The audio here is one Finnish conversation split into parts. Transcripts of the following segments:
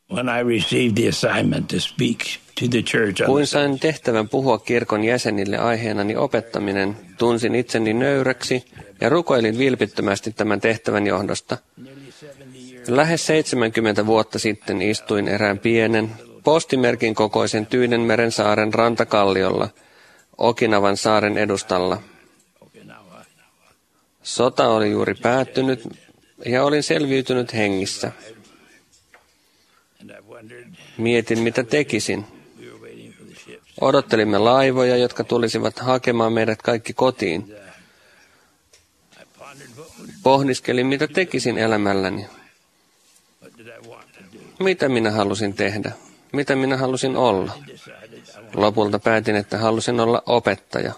Kun sain tehtävän puhua kirkon jäsenille aiheenani opettaminen, tunsin itseni nöyräksi ja rukoilin vilpittömästi tämän tehtävän johdosta. Lähes 70 vuotta sitten istuin erään pienen, postimerkin kokoisen Tyynenmeren saaren rantakalliolla, Okinawan saaren edustalla. Sota oli juuri päättynyt ja olin selviytynyt hengissä. Mietin, mitä tekisin. Odottelimme laivoja, jotka tulisivat hakemaan meidät kaikki kotiin. Pohdiskelin, mitä tekisin elämälläni. Mitä minä halusin tehdä? Mitä minä halusin olla? Lopulta päätin, että halusin olla opettaja.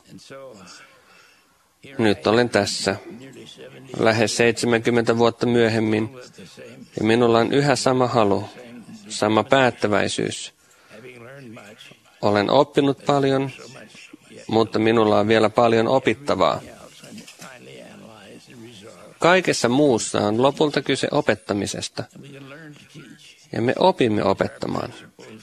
Nyt olen tässä, lähes 70 vuotta myöhemmin, ja minulla on yhä sama halu, sama päättäväisyys. Olen oppinut paljon, mutta minulla on vielä paljon opittavaa. Kaikessa muussa on lopulta kyse opettamisesta, ja me opimme opettamaan.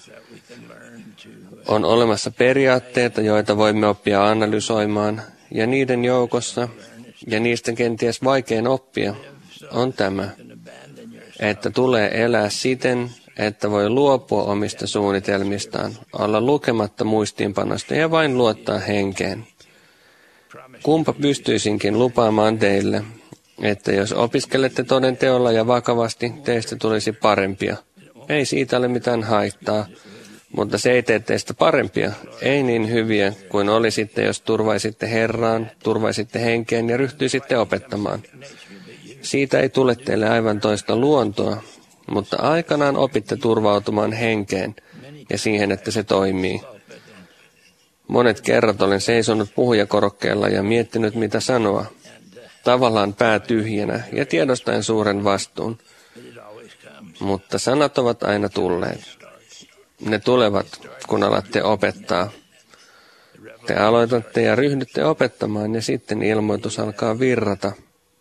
On olemassa periaatteita, joita voimme oppia analysoimaan, ja niiden joukossa, ja niistä kenties vaikein oppia, on tämä, että tulee elää siten, että voi luopua omista suunnitelmistaan, olla lukematta muistiinpanosta ja vain luottaa henkeen. Kumpa pystyisinkin lupaamaan teille, että jos opiskelette toden teolla ja vakavasti, teistä tulisi parempia. Ei siitä ole mitään haittaa, mutta se ei tee teistä parempia, ei niin hyviä kuin olisitte, jos turvaisitte Herraan, turvaisitte henkeen ja ryhtyisitte opettamaan. Siitä ei tule teille aivan toista luontoa, mutta aikanaan opitte turvautumaan henkeen ja siihen, että se toimii. Monet kerrat olen seisonut puhujakorokkeella ja miettinyt, mitä sanoa. Tavallaan pää tyhjänä ja tiedostaen suuren vastuun. Mutta sanat ovat aina tulleet. Ne tulevat, kun alatte opettaa. Te aloitatte ja ryhdytte opettamaan ja sitten ilmoitus alkaa virrata.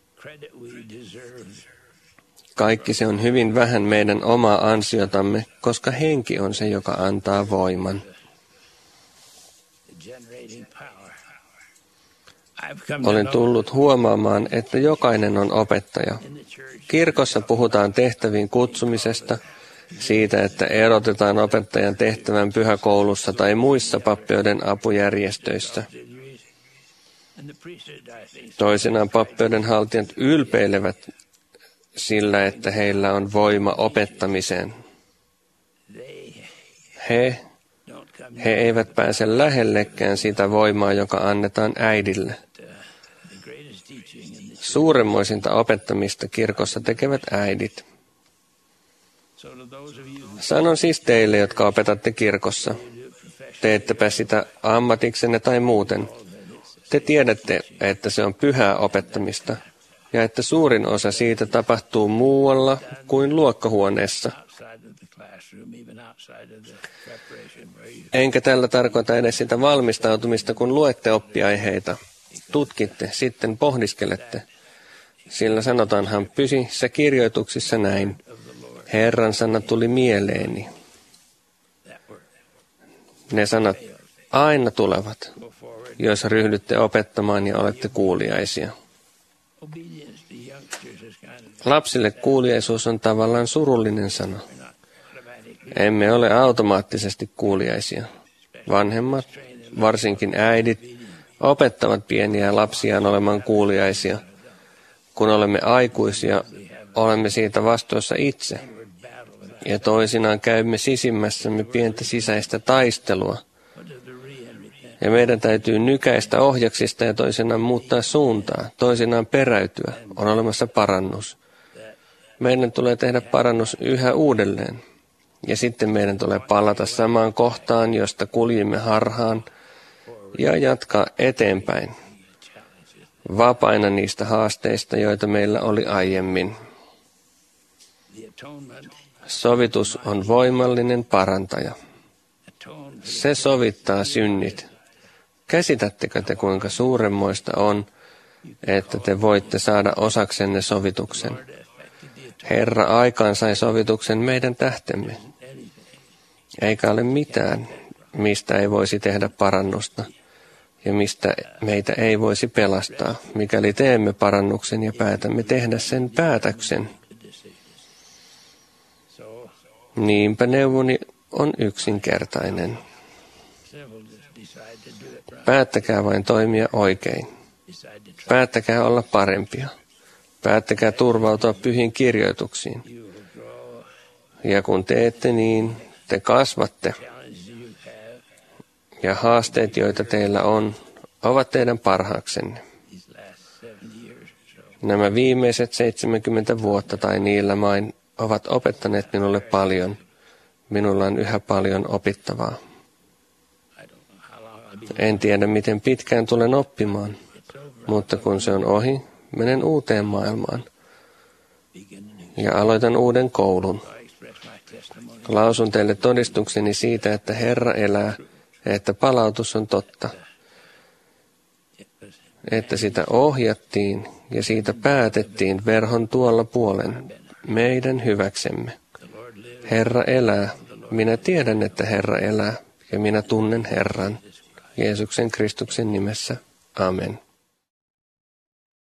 Kaikki se on hyvin vähän meidän omaa ansiotamme, koska henki on se, joka antaa voiman. Olen tullut huomaamaan, että jokainen on opettaja. Kirkossa puhutaan tehtäviin kutsumisesta, siitä, että erotetaan opettajan tehtävän pyhäkoulussa tai muissa pappioiden apujärjestöissä. Toisinaan pappioiden haltijat ylpeilevät sillä, että heillä on voima opettamiseen. He eivät pääse lähellekään sitä voimaa, joka annetaan äidille. Suuremmoisinta opettamista kirkossa tekevät äidit. Sanon siis teille, jotka opetatte kirkossa. Teettepä sitä ammatiksenne tai muuten. Te tiedätte, että se on pyhää opettamista ja että suurin osa siitä tapahtuu muualla kuin luokkahuoneessa. Enkä tällä tarkoita edes sitä valmistautumista, kun luette oppiaiheita. Tutkitte, sitten pohdiskelette. Sillä sanotaanhan pysissä kirjoituksissa näin. Herran sana tuli mieleeni. Ne sanat aina tulevat, jos ryhdytte opettamaan ja olette kuuliaisia. Lapsille kuuliaisuus on tavallaan surullinen sana. Emme ole automaattisesti kuuliaisia. Vanhemmat, varsinkin äidit, opettavat pieniä lapsiaan olemaan kuuliaisia. Kun olemme aikuisia, olemme siitä vastuussa itse. Ja toisinaan käymme sisimmässämme pientä sisäistä taistelua. Ja meidän täytyy nykäistä ohjaksista ja toisinaan muuttaa suuntaa, toisinaan peräytyä. On olemassa parannus. Meidän tulee tehdä parannus yhä uudelleen. Ja sitten meidän tulee palata samaan kohtaan, josta kuljimme harhaan, ja jatkaa eteenpäin. Vapaina niistä haasteista, joita meillä oli aiemmin. Sovitus on voimallinen parantaja. Se sovittaa synnit. Käsitättekö te, kuinka suuremmoista on, että te voitte saada osaksenne sovituksen? Herra aikaan sai sovituksen meidän tähtemme. Eikä ole mitään, mistä ei voisi tehdä parannusta ja mistä meitä ei voisi pelastaa, mikäli teemme parannuksen ja päätämme tehdä sen päätöksen. Niinpä neuvoni on yksinkertainen. Päättäkää vain toimia oikein. Päättäkää olla parempia. Päättäkää turvautua pyhiin kirjoituksiin. Ja kun teette niin, te kasvatte. Ja haasteet, joita teillä on, ovat teidän parhaaksenne. Nämä viimeiset 70 vuotta tai niillä main ovat opettaneet minulle paljon. Minulla on yhä paljon opittavaa. En tiedä, miten pitkään tulen oppimaan, mutta kun se on ohi, menen uuteen maailmaan ja aloitan uuden koulun. Lausun teille todistukseni siitä, että Herra elää ja että palautus on totta, että sitä ohjattiin ja siitä päätettiin verhon tuolla puolen meidän hyväksemme. Herra elää. Minä tiedän, että Herra elää ja minä tunnen Herran. Jeesuksen Kristuksen nimessä. Amen.